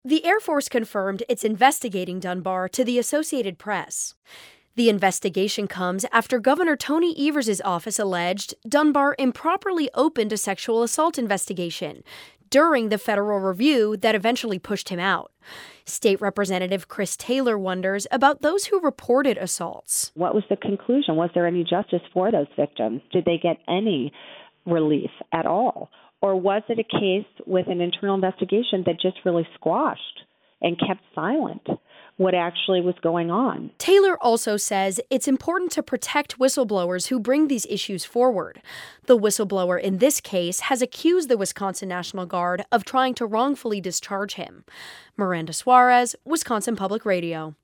The Air Force confirmed it's investigating Dunbar to the Associated Press. The investigation comes after Governor Tony Evers' office alleged Dunbar improperly opened a sexual assault investigation during the federal review that eventually pushed him out. State Representative Chris Taylor wonders about those who reported assaults. What was the conclusion? Was there any justice for those victims? Did they get any relief at all? Or was it a case with an internal investigation that just really squashed and kept silent what actually was going on? Taylor also says it's important to protect whistleblowers who bring these issues forward. The whistleblower in this case has accused the Wisconsin National Guard of trying to wrongfully discharge him. Miranda Suarez, Wisconsin Public Radio.